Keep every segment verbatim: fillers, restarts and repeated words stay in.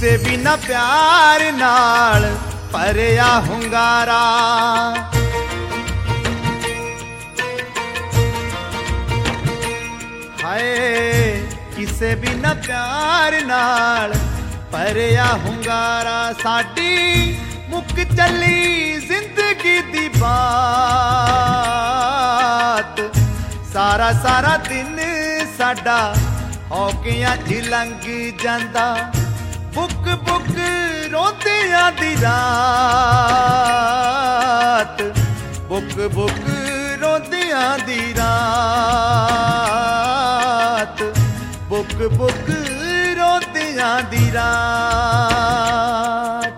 किसे भी ना प्यार नाल भरिया हुंगारा। हाय किसे भी ना प्यार नाल भरिया हुंगारा। साडी मुक चली जिंदगी दी बात, सारा सारा दिन साडा हौकियां च लंघ जांदा। बुक बुक रोंदियां दी रात, बुक बुक रोंदियां दी रात, बुक बुक रोंदियां दी रात।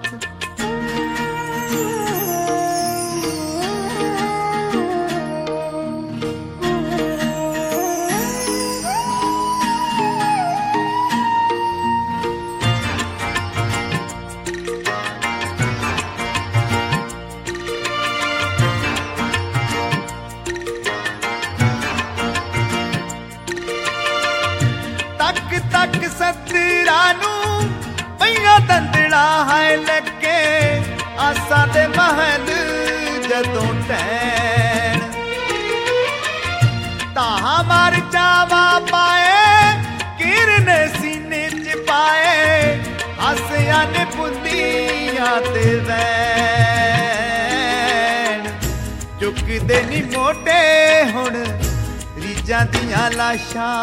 तक तक सतरा नू पईया दंदड़ा है लगे, आसा दे महल जदों टैन। ताहा मार जावा पाए किरने सीने च पाए, हसिया ने पुंदियां ते वैन। चुकदे नी मोटे हुण रीजां दियां लाशां,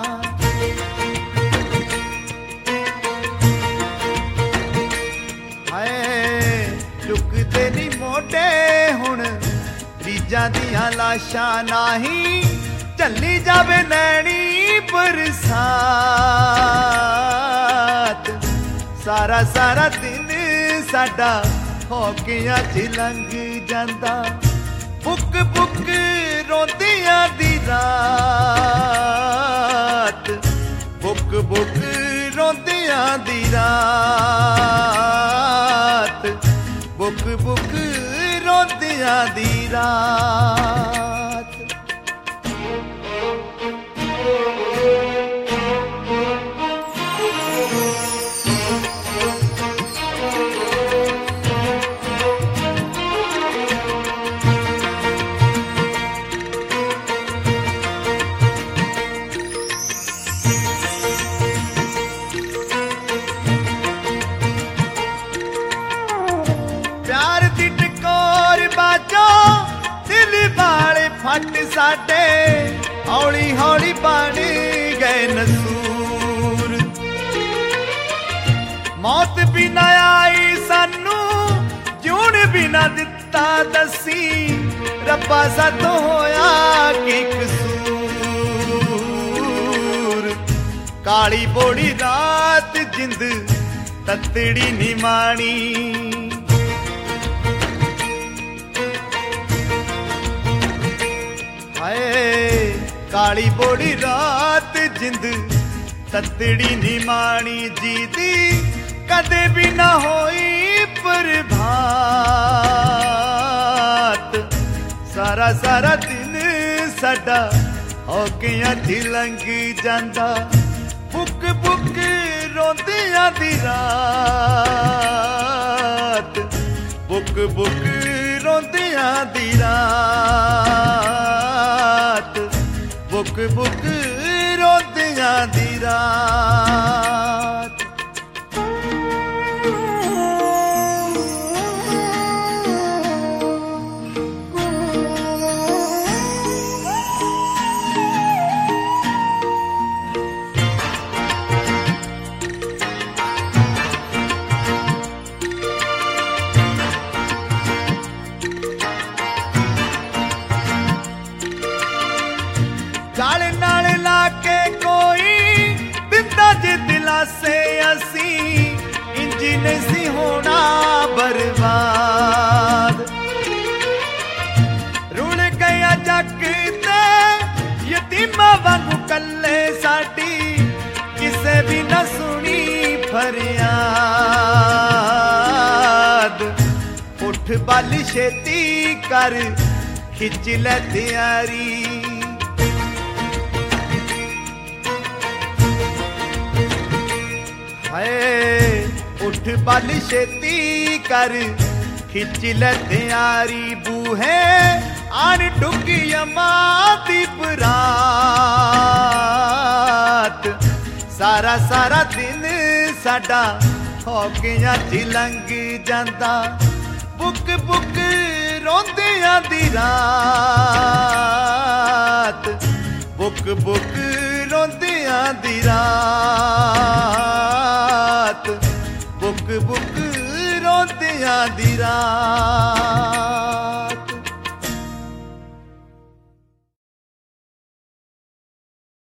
चुकदे नी मोटे हुण रीजां दियां लाशां। नाही चली जावे नैनी बरसात, सारा सारा दिन साडा हौकियां च लंघ जांदा। बुक बुक रोंदियां दी रात, बुक बुक रोंदियां दी रात, बुक बुक रोंदियां दी रात। फट साडे हौली हौली बन गए नसूर। मौत भी ना आई सानू जून भी ना दिता दसी, रब्बा साथों होया की कसूर। काली बोड़ी रात जिंद ततड़ी नी माणी, काली बोड़ी रात जिंद ततड़ी नी माणी। जीती कदे भी ना होई प्रभात, सारा सारा दिन साडा हौकियां च लंघ जांदा। बुक बुक रोंदियां दी रात, बुक बुक रोंदियां दी रात, बुक बुक रोंदियां दी रात। गल नाल लाके कोई दिंदा जे दिलासे, असी इंज नहीं होना बर्बाद। रुल गया जग ते यतीमा वांगू कल्ले साडी, किसे भी न सुनी फरियाद। उठ बल छेती कर खिच ले तैयारी, हाय उठ बल छेती कर खिच ले त्यारी बूहे आन टुकी अम्मा दी बरात। सारा सारा दिन साडा हौकियां च लंघ जांदा बुक बुक रोंदियां दी रात। बुक बुक रोंदियां दी रात। बुक बुक रोंदियां दी रात।